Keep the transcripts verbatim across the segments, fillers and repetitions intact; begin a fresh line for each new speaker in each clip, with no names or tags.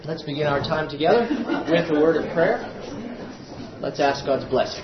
Let's begin our time together with a word of prayer. Let's ask God's blessing.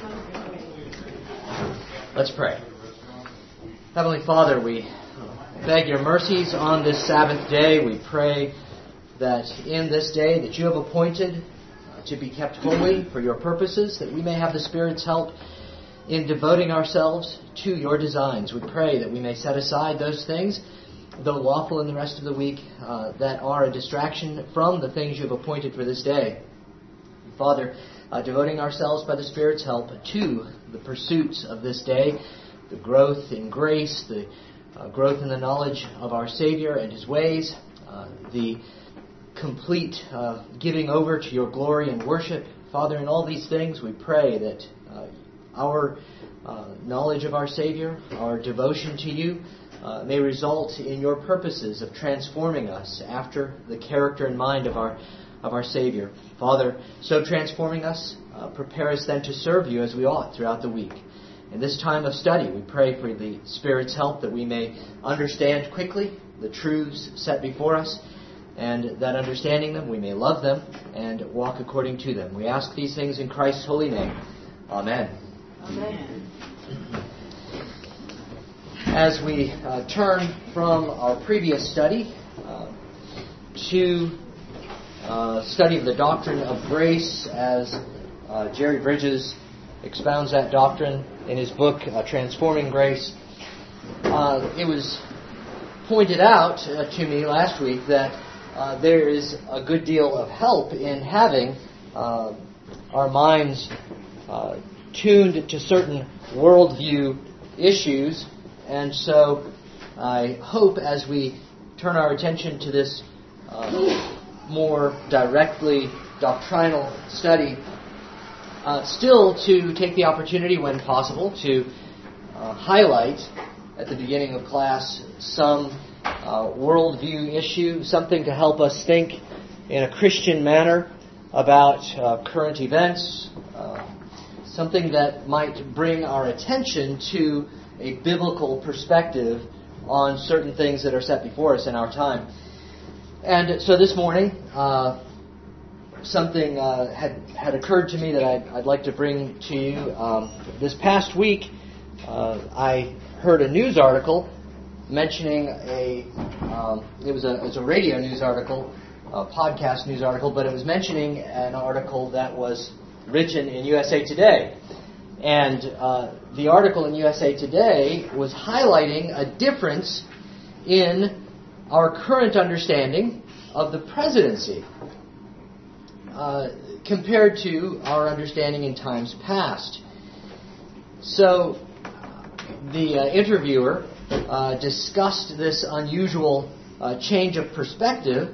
Let's pray. Heavenly Father, we beg your mercies on this Sabbath day. We pray that in this day that you have appointed to be kept holy for your purposes, that we may have the Spirit's help in devoting ourselves to your designs. We pray that we may set aside those things, though lawful in the rest of the week, uh, that are a distraction from the things you have appointed for this day. Father, uh, devoting ourselves by the Spirit's help to the pursuits of this day, the growth in grace, the uh, growth in the knowledge of our Savior and His ways, uh, the complete uh, giving over to your glory and worship. Father, in all these things we pray that uh, our uh, knowledge of our Savior, our devotion to you, Uh, may result in your purposes of transforming us after the character and mind of our of our Savior. Father, so transforming us, uh, prepare us then to serve you as we ought throughout the week. In this time of study, we pray for the Spirit's help that we may understand quickly the truths set before us, and that understanding them, we may love them and walk according to them. We ask these things in Christ's holy name. Amen.
Amen.
As we uh, turn from our previous study uh, to uh, study of the doctrine of grace, as uh, Jerry Bridges expounds that doctrine in his book, uh, Transforming Grace, uh, it was pointed out uh, to me last week that uh, there is a good deal of help in having uh, our minds uh, tuned to certain worldview issues. And so I hope as we turn our attention to this uh, more directly doctrinal study, uh, still to take the opportunity when possible to uh, highlight at the beginning of class some uh, worldview issue, something to help us think in a Christian manner about uh, current events, uh, something that might bring our attention to a biblical perspective on certain things that are set before us in our time. And so this morning, uh, something uh, had had occurred to me that I'd, I'd like to bring to you. Um, this past week, uh, I heard a news article mentioning a, um, it was a, it was a radio news article, a podcast news article, but it was mentioning an article that was written in U S A Today. And uh, the article in U S A Today was highlighting a difference in our current understanding of the presidency uh, compared to our understanding in times past. So the uh, interviewer uh, discussed this unusual uh, change of perspective,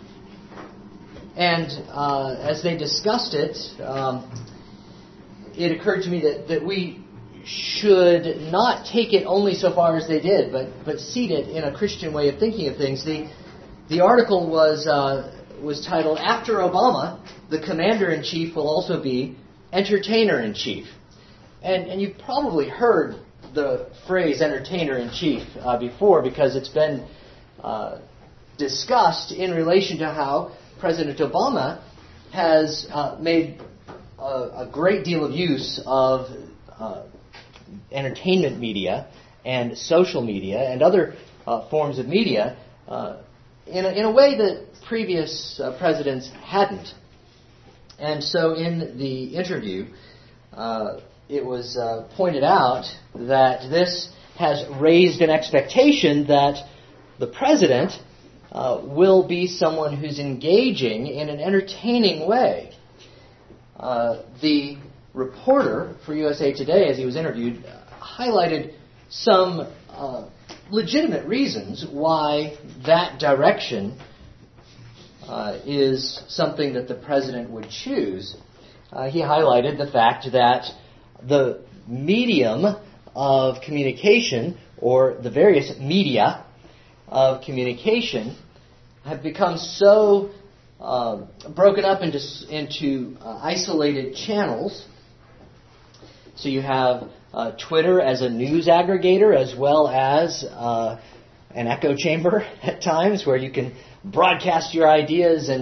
and uh, as they discussed it, um, it occurred to me that, that we should not take it only so far as they did, but, but seed it in a Christian way of thinking of things. The the article was uh, was titled, "After Obama, the Commander-in-Chief will also be Entertainer-in-Chief." And, and you've probably heard the phrase Entertainer-in-Chief uh, before, because it's been uh, discussed in relation to how President Obama has uh, made a great deal of use of uh, entertainment media and social media and other uh, forms of media uh, in, a, in a way that previous uh, presidents hadn't. And so in the interview, uh, it was uh, pointed out that this has raised an expectation that the president uh, will be someone who's engaging in an entertaining way. Uh, the reporter for U S A Today, as he was interviewed, uh, highlighted some uh, legitimate reasons why that direction uh, is something that the president would choose. Uh, he highlighted the fact that the medium of communication, or the various media of communication, have become so Uh, broken up into into uh, isolated channels. So you have uh, Twitter as a news aggregator, as well as uh, an echo chamber at times, where you can broadcast your ideas and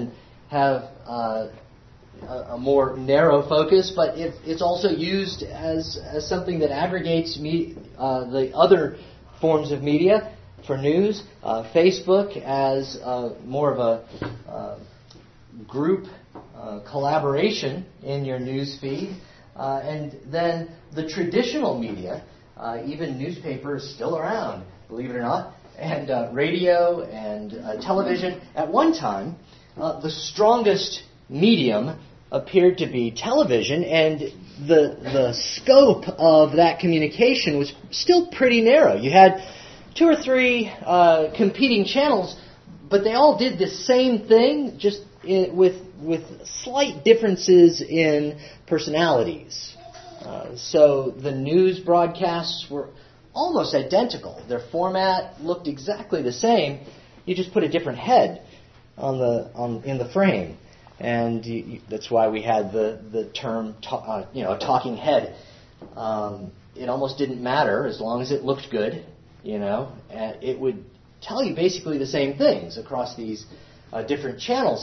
have uh, a, a more narrow focus, but it, it's also used as, as something that aggregates me, uh, the other forms of media for news. Uh, Facebook as uh, more of a uh, group uh, collaboration in your news feed. Uh, and then the traditional media, uh, even newspaper is still around, believe it or not, and uh, radio and uh, television. At one time, uh, the strongest medium appeared to be television, and the the scope of that communication was still pretty narrow. You had two or three uh, competing channels, but they all did the same thing, just in, with with slight differences in personalities. Uh, so the news broadcasts were almost identical. Their format looked exactly the same. You just put a different head on the on in the frame, and you, you, that's why we had the the term to, uh, you know a talking head. Um, it almost didn't matter as long as it looked good. You know, and it would tell you basically the same things across these uh, different channels.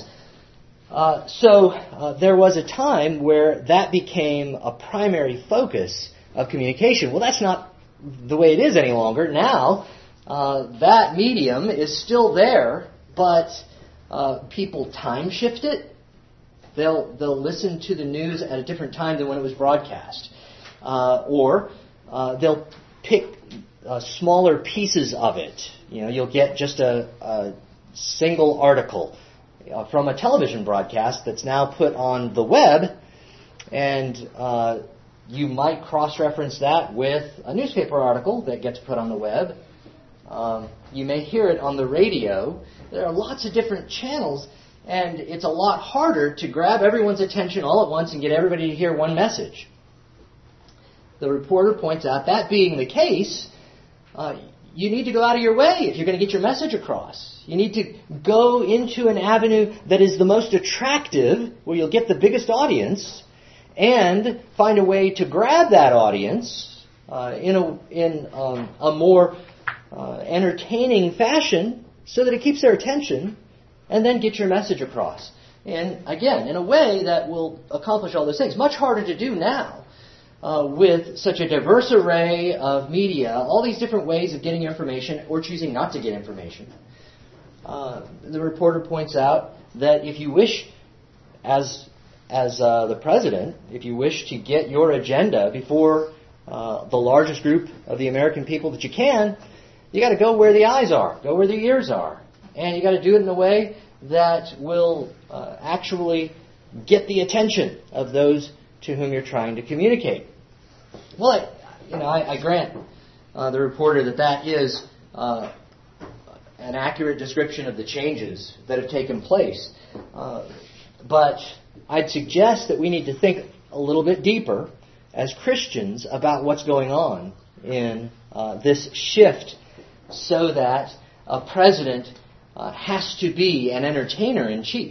Uh, so uh, there was a time where that became a primary focus of communication. Well, that's not the way it is any longer. Now, uh, that medium is still there, but uh, people time shift it. They'll they'll listen to the news at a different time than when it was broadcast, uh, or uh, they'll pick uh, smaller pieces of it. You know, you'll get just a, a single article Uh, from a television broadcast that's now put on the web, and uh, you might cross-reference that with a newspaper article that gets put on the web. Um, you may hear it on the radio. There are lots of different channels, and it's a lot harder to grab everyone's attention all at once and get everybody to hear one message. The reporter points out, that being the case, uh, you need to go out of your way if you're going to get your message across. You need to go into an avenue that is the most attractive, where you'll get the biggest audience, and find a way to grab that audience uh, in a in um, a more uh, entertaining fashion, so that it keeps their attention, and then get your message across. And again, in a way that will accomplish all those things. Much harder to do now. Uh, with such a diverse array of media, all these different ways of getting information or choosing not to get information. Uh, the reporter points out that if you wish, as as uh, the president, if you wish to get your agenda before uh, the largest group of the American people that you can, you got to go where the eyes are, go where the ears are, and you got to do it in a way that will uh, actually get the attention of those to whom you're trying to communicate. Well, I, you know, I, I grant uh, the reporter that that is uh, an accurate description of the changes that have taken place. Uh, but I'd suggest that we need to think a little bit deeper as Christians about what's going on in uh, this shift, so that a president uh, has to be an entertainer-in-chief.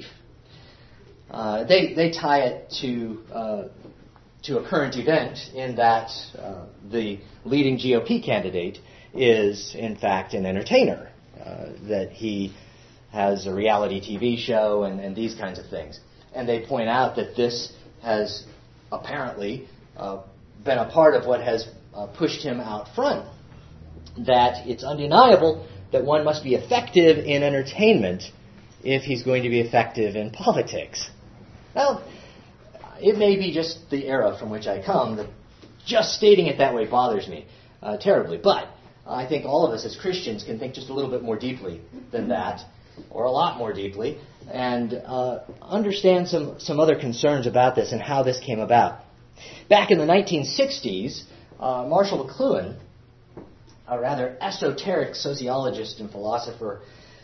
Uh, they they tie it to uh, to a current event in that uh, the leading G O P candidate is in fact an entertainer, uh, that he has a reality T V show and, and these kinds of things. And they point out that this has apparently uh, been a part of what has uh, pushed him out front, that it's undeniable that one must be effective in entertainment if he's going to be effective in politics. Well, it may be just the era from which I come that just stating it that way bothers me uh, terribly. But I think all of us as Christians can think just a little bit more deeply than that, or a lot more deeply, and uh, understand some, some other concerns about this and how this came about. Back in the nineteen sixties, uh, Marshall McLuhan, a rather esoteric sociologist and philosopher,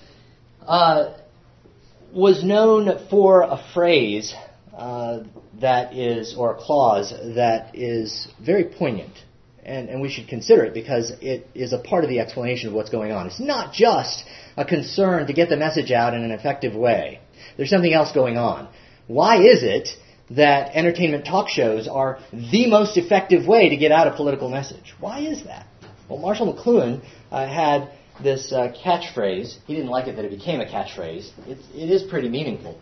uh, was known for a phrase uh, that is, or a clause that is very poignant. And, and we should consider it because it is a part of the explanation of what's going on. It's not just a concern to get the message out in an effective way. There's something else going on. Why is it that entertainment talk shows are the most effective way to get out a political message? Why is that? Well, Marshall McLuhan uh, had this uh, catchphrase. He didn't like it that it became a catchphrase. It's, it is pretty meaningful.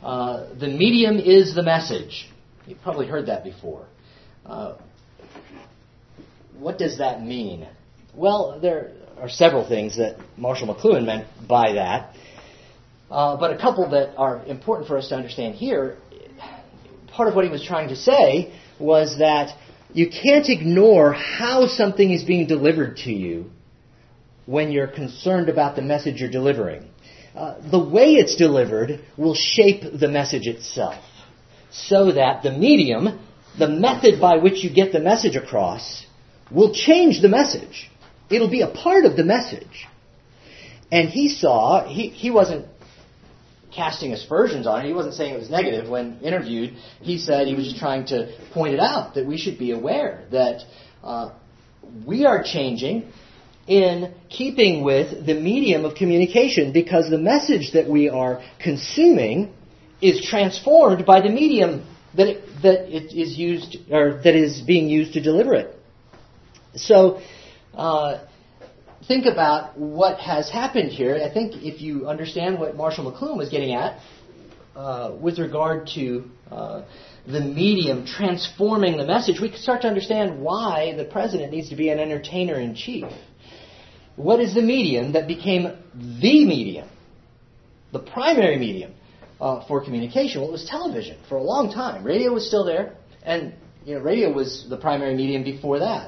uh, the medium is the message. You've probably heard that before. Uh, what does that mean? Well, there are several things that Marshall McLuhan meant by that. Uh, but a couple that are important for us to understand here. Part of what he was trying to say was that you can't ignore how something is being delivered to you when you're concerned about the message you're delivering. Uh, the way it's delivered will shape the message itself, so that the medium, the method by which you get the message across, will change the message. It'll be a part of the message. And he saw, he, he wasn't casting aspersions on it. He wasn't saying it was negative. When interviewed, he said he was just trying to point it out, that we should be aware that uh, we are changing in keeping with the medium of communication, because the message that we are consuming is transformed by the medium that it, that it is used, or that is being used to deliver it. So, uh, think about what has happened here. I think if you understand what Marshall McLuhan was getting at uh, with regard to uh, the medium transforming the message, we can start to understand why the president needs to be an entertainer-in-chief. What is the medium that became the medium, the primary medium uh, for communication? Well, it was television for a long time. Radio was still there, and you know, radio was the primary medium before that.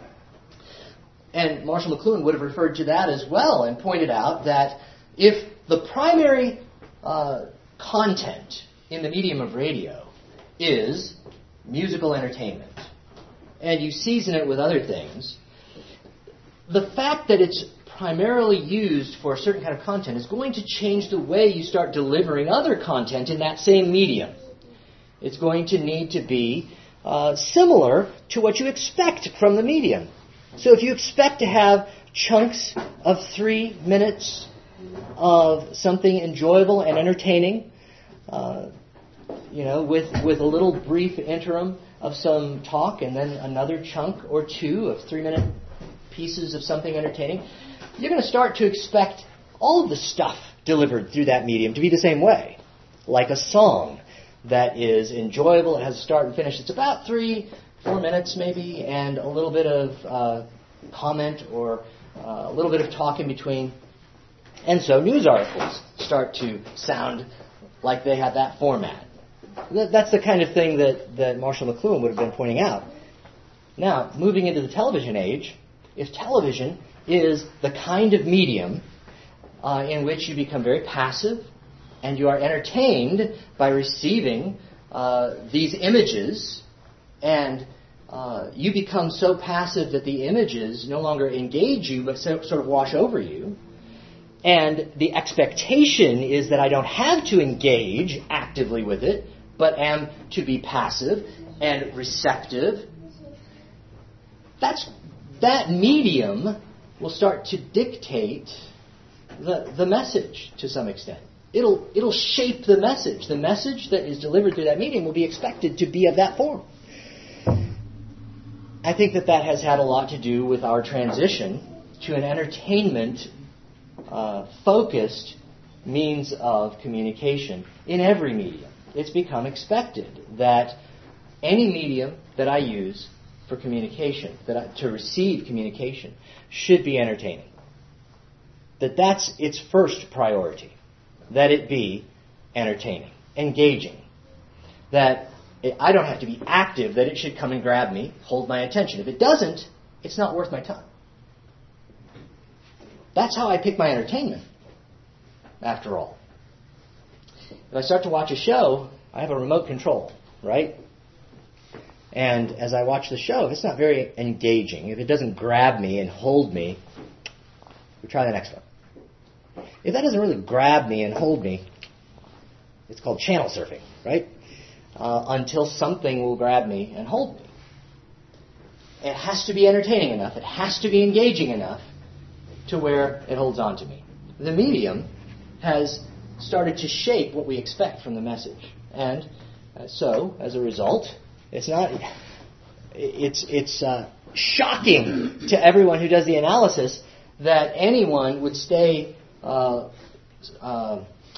And Marshall McLuhan would have referred to that as well and pointed out that if the primary uh, content in the medium of radio is musical entertainment, and you season it with other things, the fact that it's primarily used for a certain kind of content is going to change the way you start delivering other content in that same medium. It's going to need to be uh, similar to what you expect from the medium. So if you expect to have chunks of three minutes of something enjoyable and entertaining, uh, you know, with, with a little brief interim of some talk and then another chunk or two of three-minute pieces of something entertaining, you're going to start to expect all of the stuff delivered through that medium to be the same way. Like a song that is enjoyable, it has a start and finish. It's about three, four minutes maybe, and a little bit of uh, comment or uh, a little bit of talk in between. And so news articles start to sound like they have that format. That's the kind of thing that, that Marshall McLuhan would have been pointing out. Now, moving into the television age, if television is the kind of medium uh, in which you become very passive and you are entertained by receiving uh, these images, and uh, you become so passive that the images no longer engage you but so, sort of wash over you, and the expectation is that I don't have to engage actively with it, but am to be passive and receptive, that's that medium will start to dictate the, the message to some extent. It'll, it'll shape the message. The message that is delivered through that medium will be expected to be of that form. I think that that has had a lot to do with our transition to an entertainment uh, focused means of communication in every medium. It's become expected that any medium that I use for communication, that I, to receive communication, should be entertaining. That that's its first priority. That it be entertaining, engaging. That it, I don't have to be active, that it should come and grab me, hold my attention. If it doesn't, it's not worth my time. That's how I pick my entertainment, after all. If I start to watch a show, I have a remote control, right? And as I watch the show, if it's not very engaging, if it doesn't grab me and hold me, we try the next one. If that doesn't really grab me and hold me, it's called channel surfing, right? Uh, until something will grab me and hold me. It has to be entertaining enough. It has to be engaging enough to where it holds on to me. The medium has started to shape what we expect from the message. And uh, so, as a result, it's not, it's, it's uh, shocking to everyone who does the analysis that anyone would stay uh, uh,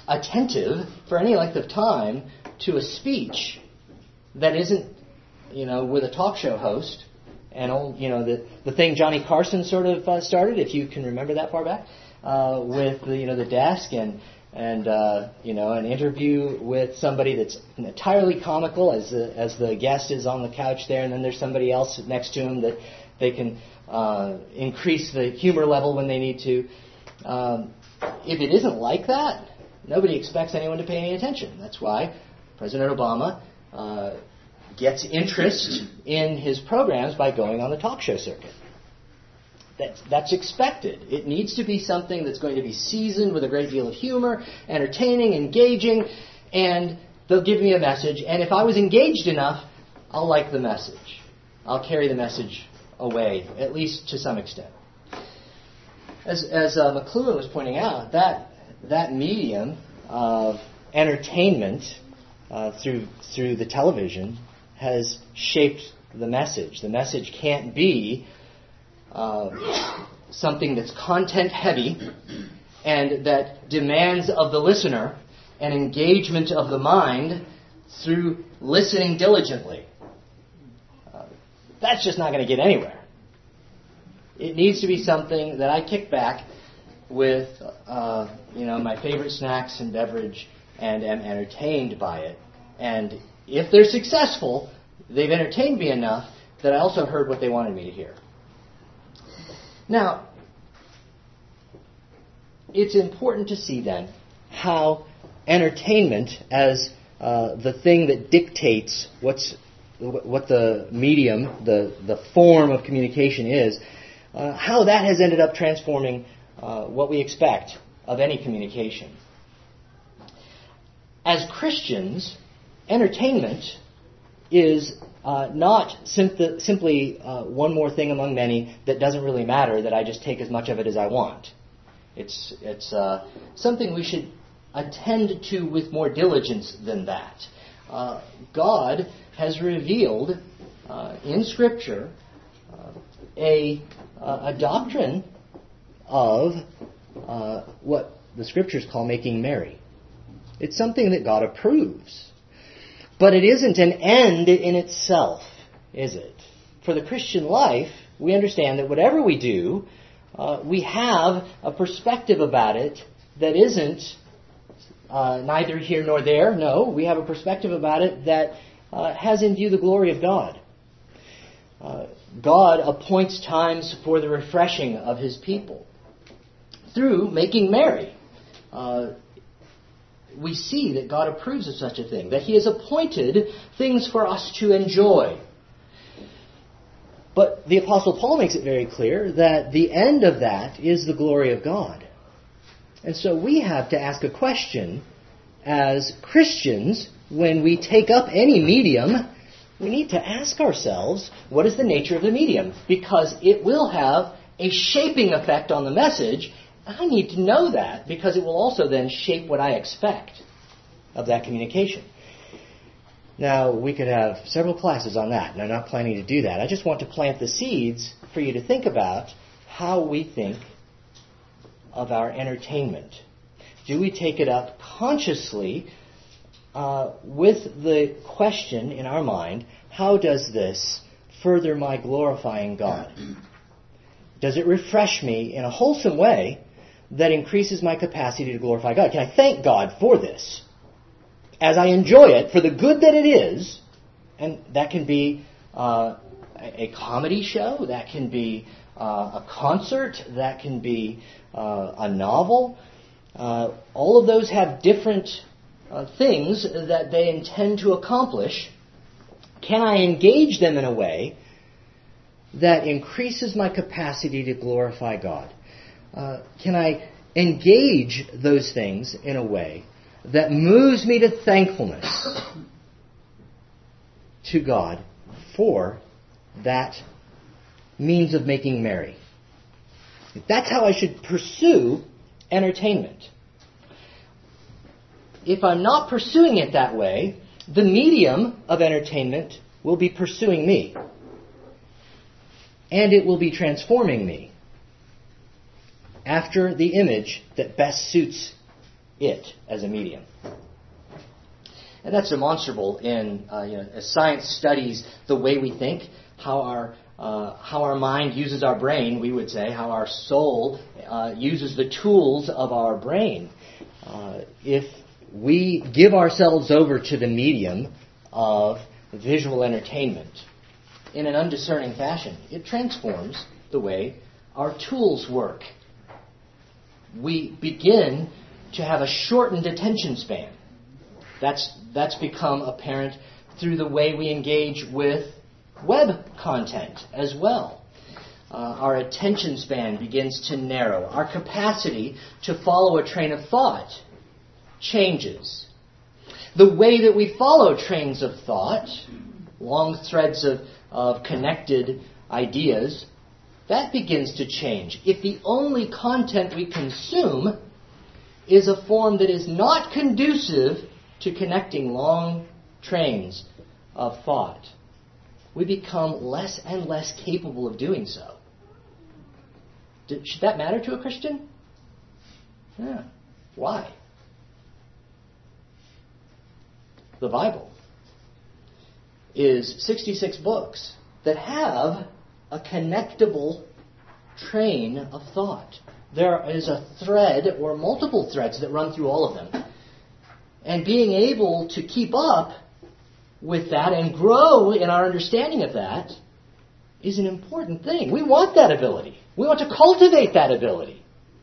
attentive for any length of time to a speech that isn't, you know, with a talk show host. And, you know, the, the thing Johnny Carson sort of uh, started, if you can remember that far back, uh, with, the, you know, the desk and, and uh, you know, an interview with somebody that's entirely comical as the, as the guest is on the couch there, and then there's somebody else next to him that they can uh, increase the humor level when they need to. Um, if it isn't like that, nobody expects anyone to pay any attention. That's why President Obama uh, gets interest in his programs by going on the talk show circuit. That's, that's expected. It needs to be something that's going to be seasoned with a great deal of humor, entertaining, engaging, and they'll give me a message. And if I was engaged enough, I'll like the message. I'll carry the message away, at least to some extent. As, as uh, McLuhan was pointing out, that that medium of entertainment uh, through through the television has shaped the message. The message can't be uh, something that's content heavy and that demands of the listener an engagement of the mind through listening diligently. Uh, that's just not going to get anywhere. It needs to be something that I kick back with, uh, you know, my favorite snacks and beverage and am entertained by it. And if they're successful, they've entertained me enough that I also heard what they wanted me to hear. Now, it's important to see then how entertainment as uh, the thing that dictates what's what the medium, the, the form of communication is, uh, how that has ended up transforming uh, what we expect of any communication. As Christians, entertainment is uh, not sim- simply uh, one more thing among many that doesn't really matter, that I just take as much of it as I want. It's, it's uh, something we should attend to with more diligence than that. Uh, God has revealed uh, in Scripture uh, a, uh, a doctrine of uh, what the Scriptures call making merry. It's something that God approves. But it isn't an end in itself, is it? For the Christian life, we understand that whatever we do, uh, we have a perspective about it that isn't uh, neither here nor there. No, we have a perspective about it that uh, has in view the glory of God. Uh, God appoints times for the refreshing of His people through making merry. Uh, we see that God approves of such a thing, that He has appointed things for us to enjoy. But the Apostle Paul makes it very clear that the end of that is the glory of God. And so we have to ask a question as Christians when we take up any medium. We need to ask ourselves, what is the nature of the medium? Because it will have a shaping effect on the message. I need to know that because it will also then shape what I expect of that communication. Now, we could have several classes on that, and I'm not planning to do that. I just want to plant the seeds for you to think about how we think of our entertainment. Do we take it up consciously uh, with the question in our mind, how does this further my glorifying God? Does it refresh me in a wholesome way that increases my capacity to glorify God? Can I thank God for this as I enjoy it for the good that it is? And that can be uh, a comedy show, that can be uh, a concert, that can be uh, a novel. Uh, all of those have different uh, things that they intend to accomplish. Can I engage them in a way that increases my capacity to glorify God? Uh, can I engage those things in a way that moves me to thankfulness to God for that means of making merry? That's how I should pursue entertainment. If I'm not pursuing it that way, the medium of entertainment will be pursuing me. And it will be transforming me after the image that best suits it as a medium. And that's demonstrable in uh, you know, as science studies the way we think, how our uh, how our mind uses our brain, we would say, how our soul uh, uses the tools of our brain. Uh, if we give ourselves over to the medium of visual entertainment in an undiscerning fashion, it transforms the way our tools work. We begin to have a shortened attention span. That's that's become apparent through the way we engage with web content as well. Uh, our attention span begins to narrow. Our capacity to follow a train of thought changes. The way that we follow trains of thought, long threads of, of connected ideas, that begins to change. If the only content we consume is a form that is not conducive to connecting long trains of thought, we become less and less capable of doing so. Should that matter to a Christian? Yeah. Why? The Bible is sixty-six books that have a connectable train of thought. There is a thread or multiple threads that run through all of them. And being able to keep up with that and grow in our understanding of that is an important thing. We want that ability. We want to cultivate that ability.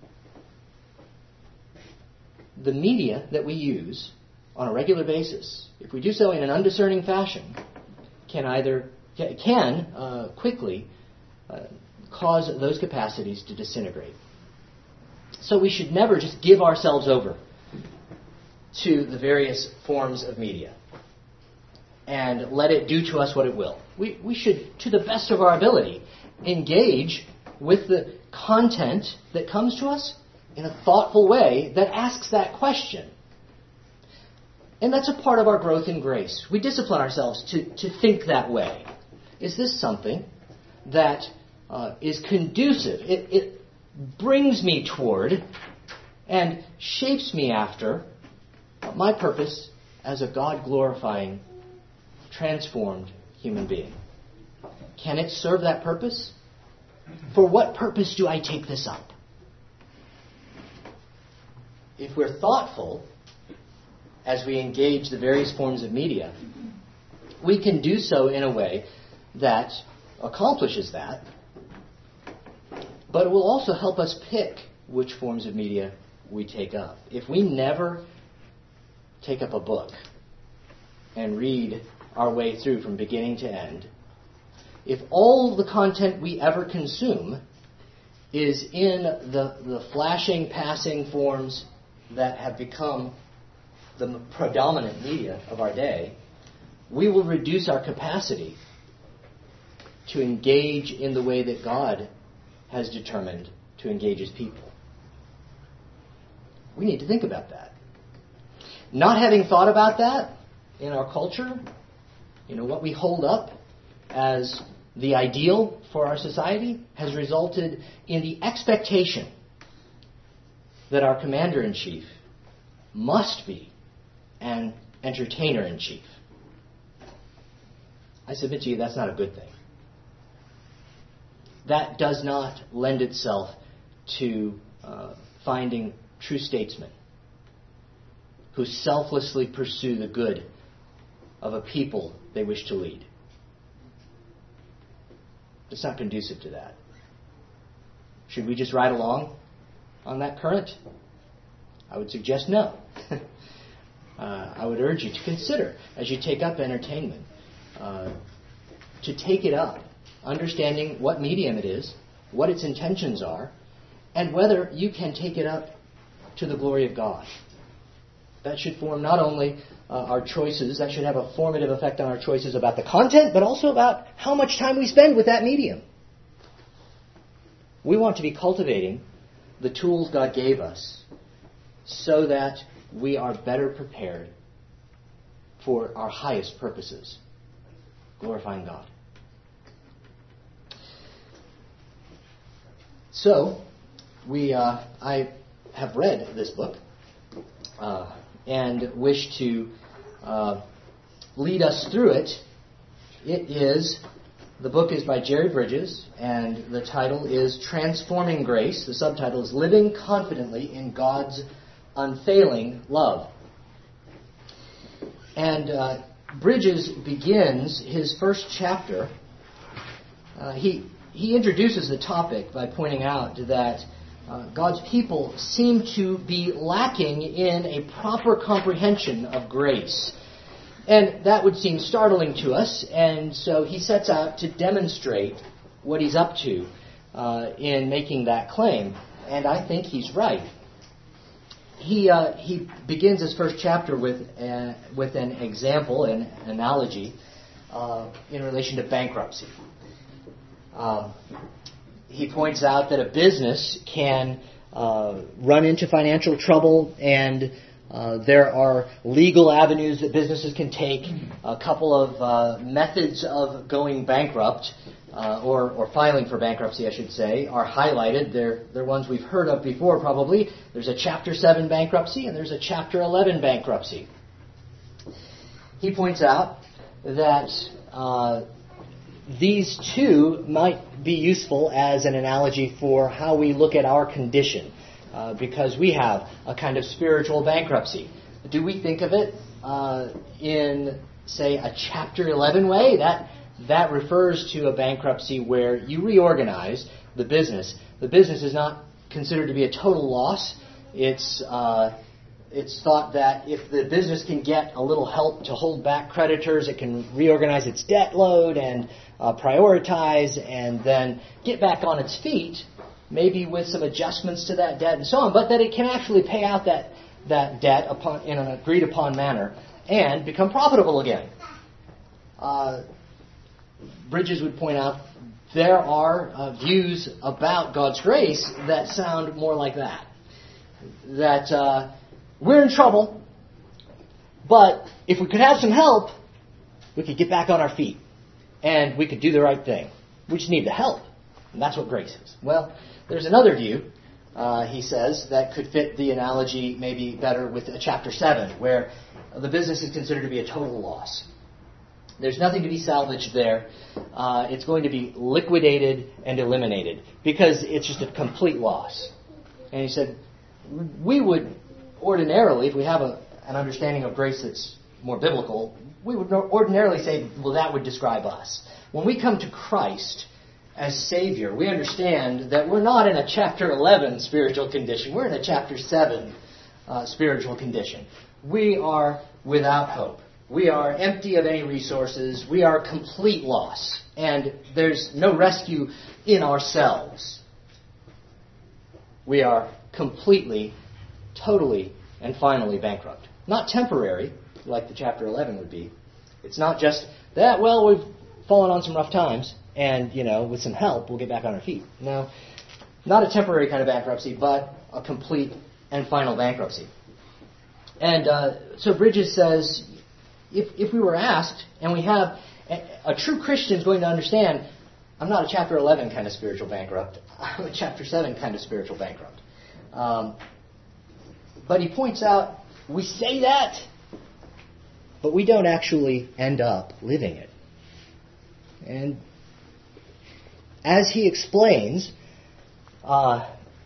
The media that we use on a regular basis, if we do so in an undiscerning fashion, can either can uh, quickly uh, cause those capacities to disintegrate. So we should never just give ourselves over to the various forms of media and let it do to us what it will. We, we should, to the best of our ability, engage with the content that comes to us in a thoughtful way that asks that question. And that's a part of our growth in grace. We discipline ourselves to, to think that way. Is this something that uh, is conducive? It, it brings me toward and shapes me after my purpose as a God-glorifying, transformed human being. Can it serve that purpose? For what purpose do I take this up? If we're thoughtful as we engage the various forms of media, we can do so in a way that accomplishes that, but it will also help us pick which forms of media we take up. If we never take up a book and read our way through from beginning to end, if all the content we ever consume is in the, the flashing, passing forms that have become the predominant media of our day, we will reduce our capacity to engage in the way that God has determined to engage His people. We need to think about that. Not having thought about that in our culture, you know, what we hold up as the ideal for our society has resulted in the expectation that our commander-in-chief must be an entertainer-in-chief. I submit to you that's not a good thing. That does not lend itself to uh, finding true statesmen who selflessly pursue the good of a people they wish to lead. It's not conducive to that. Should we just ride along on that current? I would suggest no. uh, I would urge you to consider, as you take up entertainment, uh, to take it up, understanding what medium it is, what its intentions are, and whether you can take it up to the glory of God. That should form not only uh, our choices, that should have a formative effect on our choices about the content, but also about how much time we spend with that medium. We want to be cultivating the tools God gave us so that we are better prepared for our highest purposes, glorifying God. So, we uh, I have read this book, uh, and wish to uh, lead us through it. It is, the book is by Jerry Bridges, and the title is Transforming Grace. The subtitle is Living Confidently in God's Unfailing Love. And uh, Bridges begins his first chapter. Uh, he he introduces the topic by pointing out that uh, God's people seem to be lacking in a proper comprehension of grace. And that would seem startling to us, and so he sets out to demonstrate what he's up to uh, in making that claim. And I think he's right. He uh, he begins his first chapter with a, with an example, an analogy, uh, in relation to bankruptcy. Um, he points out that a business can uh, run into financial trouble, and uh, there are legal avenues that businesses can take. A couple of uh, methods of going bankrupt, uh, or, or filing for bankruptcy, I should say, are highlighted. They're, they're ones we've heard of before, probably. There's a Chapter seven bankruptcy, and there's a Chapter eleven bankruptcy. He points out that uh, these two might be useful as an analogy for how we look at our condition, uh, because we have a kind of spiritual bankruptcy. Do we think of it uh, in, say, a Chapter eleven way? That that refers to a bankruptcy where you reorganize the business. The business is not considered to be a total loss. It's uh, it's thought that if the business can get a little help to hold back creditors, it can reorganize its debt load and uh, prioritize, and then get back on its feet, maybe with some adjustments to that debt and so on, but that it can actually pay out that, that debt upon in an agreed upon manner and become profitable again. Uh, Bridges would point out there are uh, views about God's grace that sound more like that. That uh, we're in trouble, but if we could have some help, we could get back on our feet, and we could do the right thing. We just need the help, and that's what grace is. Well, there's another view, uh, he says, that could fit the analogy maybe better with a Chapter seven, where the business is considered to be a total loss. There's nothing to be salvaged there. Uh, it's going to be liquidated and eliminated because it's just a complete loss. And he said, we would ordinarily, if we have a, an understanding of grace that's more biblical, we would ordinarily say, well, that would describe us. When we come to Christ as Savior, we understand that we're not in a Chapter eleven spiritual condition. We're in a Chapter seven uh, spiritual condition. We are without hope. We are empty of any resources. We are complete loss. And there's no rescue in ourselves. We are completely, totally, and finally bankrupt. Not temporary, like the Chapter eleven would be. It's not just that, well, we've fallen on some rough times, and, you know, with some help, we'll get back on our feet. No, not a temporary kind of bankruptcy, but a complete and final bankruptcy. And uh, so Bridges says, if if we were asked, and we have, a, a true Christian is going to understand, I'm not a Chapter eleven kind of spiritual bankrupt. I'm a Chapter seven kind of spiritual bankrupt. Um, but he points out, we say that, but we don't actually end up living it. And as he explains, uh,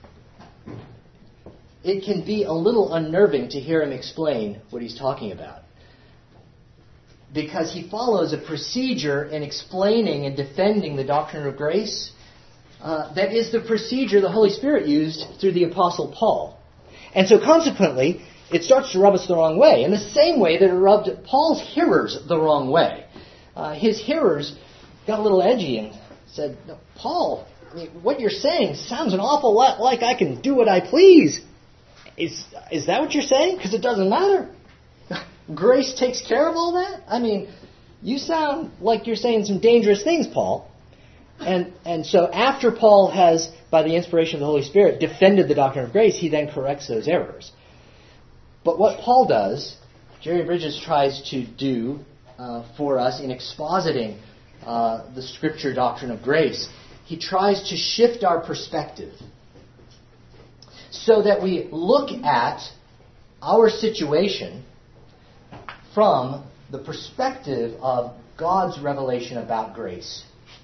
it can be a little unnerving to hear him explain what he's talking about, because he follows a procedure in explaining and defending the doctrine of grace uh, that is the procedure the Holy Spirit used through the Apostle Paul. And so consequently, it starts to rub us the wrong way, in the same way that it rubbed Paul's hearers the wrong way. Uh, his hearers got a little edgy and said, Paul, I mean, what you're saying sounds an awful lot like I can do what I please. Is, is that what you're saying? Because it doesn't matter. Grace takes care of all that? I mean, you sound like you're saying some dangerous things, Paul. And and so after Paul has, by the inspiration of the Holy Spirit, defended the doctrine of grace, he then corrects those errors. But what Paul does, Jerry Bridges tries to do uh, for us in expositing uh, the Scripture doctrine of grace, he tries to shift our perspective so that we look at our situation from the perspective of God's revelation about grace,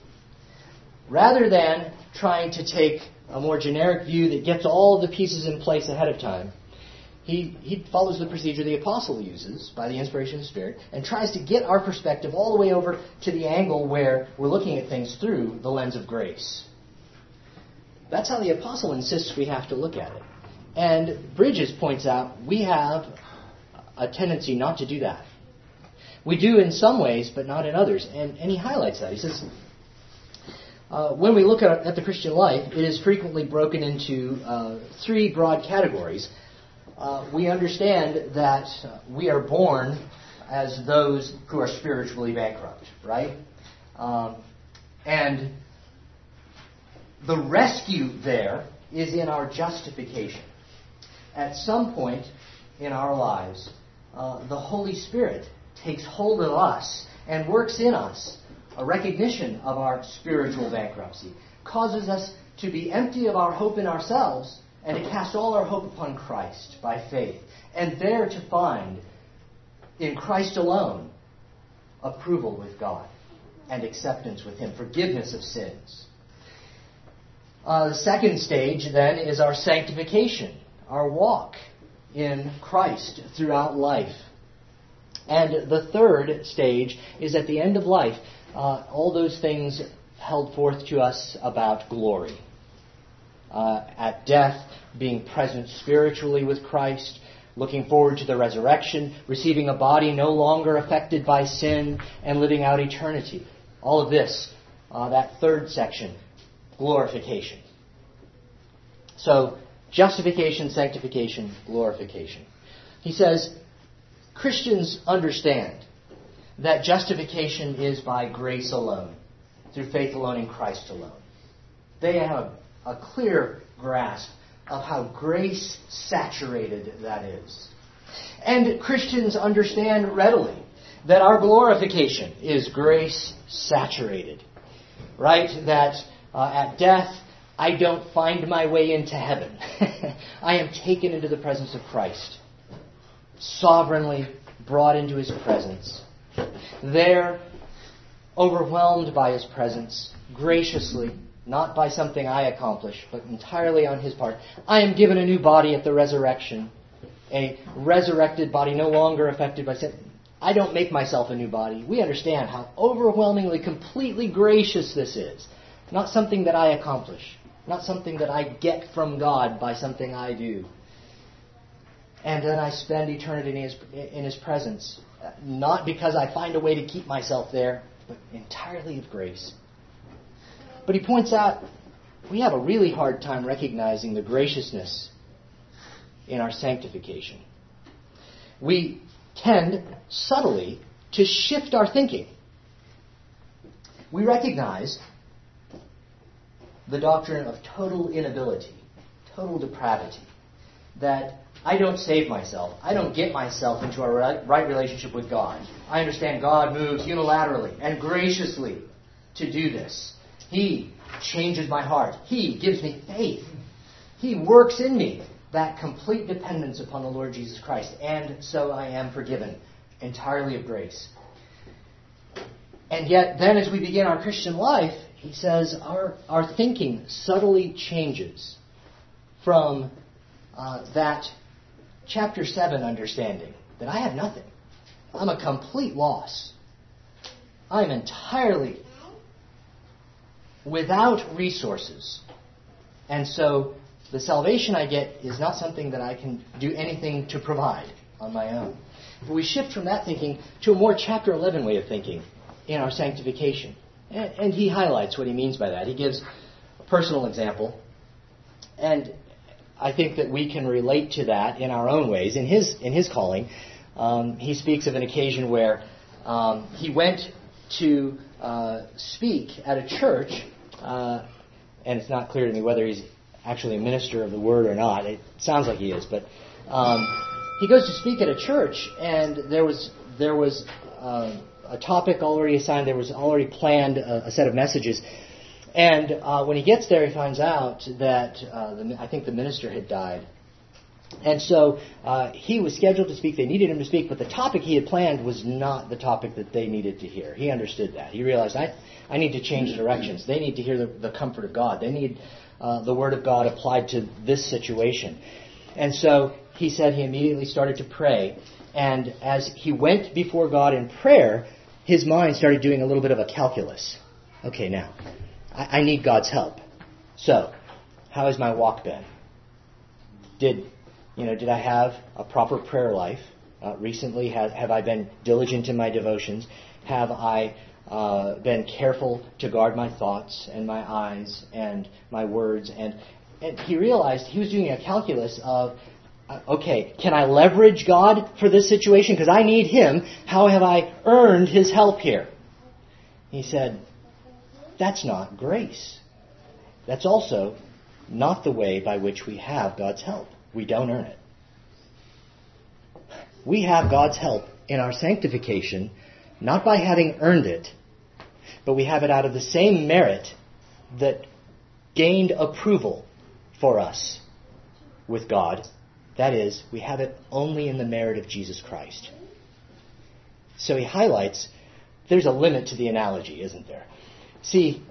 rather than trying to take a more generic view that gets all the pieces in place ahead of time. He, he follows the procedure the apostle uses by the inspiration of the Spirit and tries to get our perspective all the way over to the angle where we're looking at things through the lens of grace. That's how the apostle insists we have to look at it. And Bridges points out we have a tendency not to do that. We do in some ways, but not in others. And, and he highlights that. He says, uh, when we look at, at the Christian life, it is frequently broken into uh, three broad categories. Uh, we understand that uh, we are born as those who are spiritually bankrupt, right? Um, and the rescue there is in our justification. At some point in our lives, uh, the Holy Spirit takes hold of us and works in us a recognition of our spiritual bankruptcy, causes us to be empty of our hope in ourselves and to cast all our hope upon Christ by faith, and there to find in Christ alone approval with God and acceptance with Him, forgiveness of sins. Uh, the second stage, then, is our sanctification, our walk in Christ throughout life. And the third stage is at the end of life, uh, all those things held forth to us about glory. Uh, at death, being present spiritually with Christ, looking forward to the resurrection, receiving a body no longer affected by sin, and living out eternity. All of this, uh, that third section, glorification. So, justification, sanctification, glorification. He says, Christians understand that justification is by grace alone, through faith alone in Christ alone. They have a clear grasp of how grace-saturated that is. And Christians understand readily that our glorification is grace-saturated. Right? That uh, at death, I don't find my way into heaven. I am taken into the presence of Christ, sovereignly brought into His presence. There, overwhelmed by His presence, graciously, not by something I accomplish, but entirely on His part, I am given a new body at the resurrection, a resurrected body no longer affected by sin. I don't make myself a new body. We understand how overwhelmingly, completely gracious this is. Not something that I accomplish. Not something that I get from God by something I do. And then I spend eternity in His, in His presence. Not because I find a way to keep myself there, but entirely of grace. But he points out we have a really hard time recognizing the graciousness in our sanctification. We tend subtly to shift our thinking. We recognize the doctrine of total inability, total depravity, that I don't save myself. I don't get myself into a right relationship with God. I understand God moves unilaterally and graciously to do this. He changes my heart. He gives me faith. He works in me that complete dependence upon the Lord Jesus Christ. And so I am forgiven entirely of grace. And yet, then as we begin our Christian life, he says our, our thinking subtly changes from uh, that chapter seven understanding that I have nothing. I'm a complete loss. I'm entirely without resources. And so the salvation I get is not something that I can do anything to provide on my own. But we shift from that thinking to a more chapter eleven way of thinking in our sanctification. And, and he highlights what he means by that. He gives a personal example. And I think that we can relate to that in our own ways. In his in his calling, um, he speaks of an occasion where um, he went to uh, speak at a church, uh, and it's not clear to me whether he's actually a minister of the word or not. It sounds like he is, but um, he goes to speak at a church, and there was there was uh, a topic already assigned. There was already planned a, a set of messages. And uh, when he gets there, he finds out that uh, the, I think the minister had died. And so uh, he was scheduled to speak. They needed him to speak, but the topic he had planned was not the topic that they needed to hear. He understood that. He realized, I, I need to change directions. They need to hear the, the comfort of God. They need uh, the Word of God applied to this situation. And so he said he immediately started to pray. And as he went before God in prayer, his mind started doing a little bit of a calculus. Okay, now, I, I need God's help. So, how has my walk been? Did... You know, did I have a proper prayer life? Uh, recently, have, have I been diligent in my devotions? Have I uh, been careful to guard my thoughts and my eyes and my words? And, and he realized he was doing a calculus of, uh, okay, can I leverage God for this situation? Because I need Him. How have I earned His help here? He said, that's not grace. That's also not the way by which we have God's help. We don't earn it. We have God's help in our sanctification, not by having earned it, but we have it out of the same merit that gained approval for us with God. That is, we have it only in the merit of Jesus Christ. So he highlights there's a limit to the analogy, isn't there? See,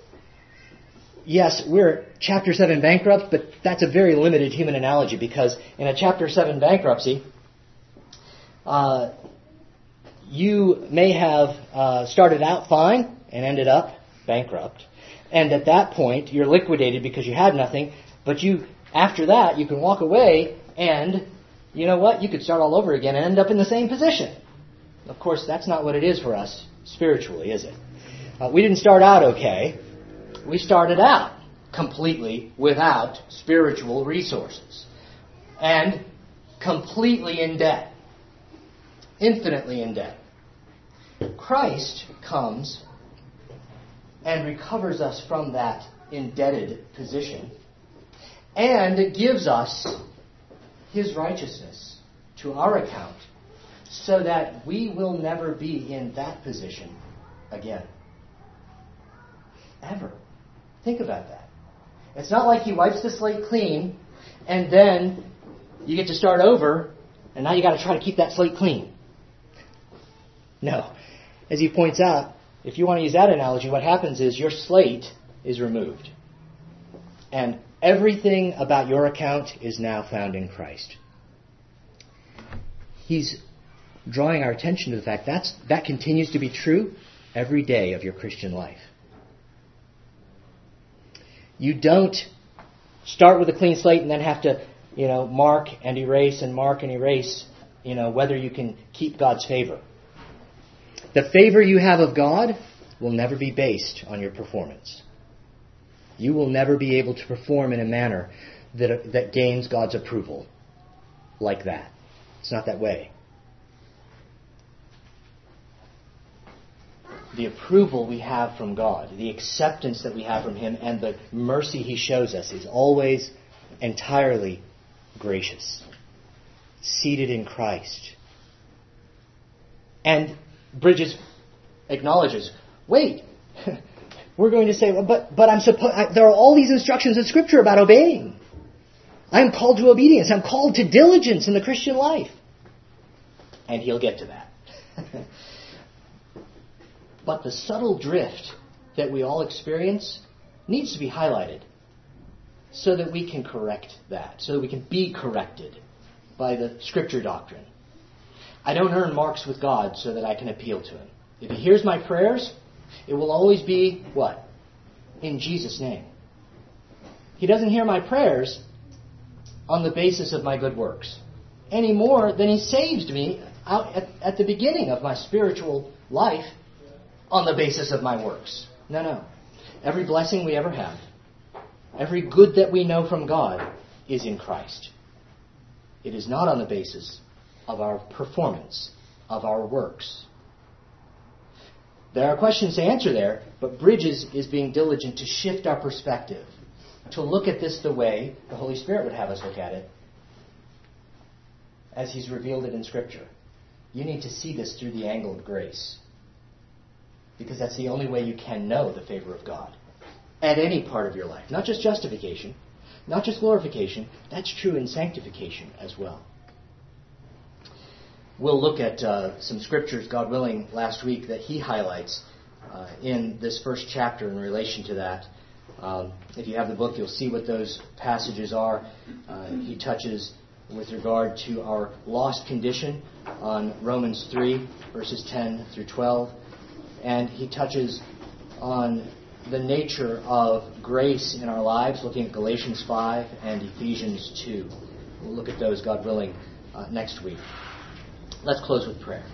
yes, we're chapter seven bankrupt, but that's a very limited human analogy because in a chapter seven bankruptcy, uh, you may have uh, started out fine and ended up bankrupt. And at that point, you're liquidated because you had nothing. But you, after that, you can walk away and, you know what, you could start all over again and end up in the same position. Of course, that's not what it is for us spiritually, is it? Uh, we didn't start out okay. We started out completely without spiritual resources and completely in debt, infinitely in debt. Christ comes and recovers us from that indebted position and gives us His righteousness to our account so that we will never be in that position again. Ever. Think about that. It's not like He wipes the slate clean and then you get to start over and now you got to try to keep that slate clean. No. As he points out, if you want to use that analogy, what happens is your slate is removed. And everything about your account is now found in Christ. He's drawing our attention to the fact that's, that continues to be true every day of your Christian life. You don't start with a clean slate and then have to, you know, mark and erase and mark and erase, you know, whether you can keep God's favor. The favor you have of God will never be based on your performance. You will never be able to perform in a manner that, that gains God's approval like that. It's not that way. The approval we have from God, the acceptance that we have from Him, and the mercy He shows us is always entirely gracious, seated in Christ. And Bridges acknowledges, wait, we're going to say, well, but but I'm supposed. There are all these instructions in Scripture about obeying. I'm called to obedience. I'm called to diligence in the Christian life. And he'll get to that. But the subtle drift that we all experience needs to be highlighted so that we can correct that, so that we can be corrected by the Scripture doctrine. I don't earn marks with God so that I can appeal to Him. If He hears my prayers, it will always be, what? In Jesus' name. He doesn't hear my prayers on the basis of my good works, any more than He saved me out at, at the beginning of my spiritual life on the basis of my works. No, no. Every blessing we ever have, every good that we know from God is in Christ. It is not on the basis of our performance, of our works. There are questions to answer there, but Bridges is being diligent to shift our perspective, to look at this the way the Holy Spirit would have us look at it, as He's revealed it in Scripture. You need to see this through the angle of grace, because that's the only way you can know the favor of God at any part of your life. Not just justification, not just glorification, that's true in sanctification as well. We'll look at uh, some scriptures, God willing, last week that he highlights uh, in this first chapter in relation to that. Um, if you have the book, you'll see what those passages are. Uh, he touches with regard to our lost condition on Romans three, verses ten through twelve. And he touches on the nature of grace in our lives, looking at Galatians five and Ephesians two. We'll look at those, God willing, uh, next week. Let's close with prayer.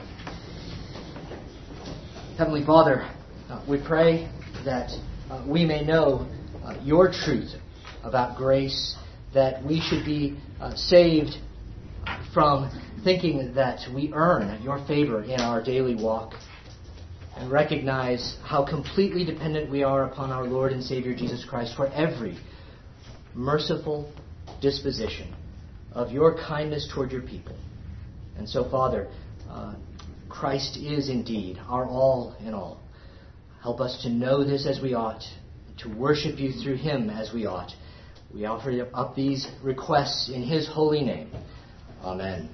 Heavenly Father, uh, we pray that uh, we may know uh, your truth about grace, that we should be uh, saved from thinking that we earn your favor in our daily walk, and recognize how completely dependent we are upon our Lord and Savior Jesus Christ for every merciful disposition of your kindness toward your people. And so, Father, uh, Christ is indeed our all in all. Help us to know this as we ought, to worship you through him as we ought. We offer up these requests in his holy name. Amen.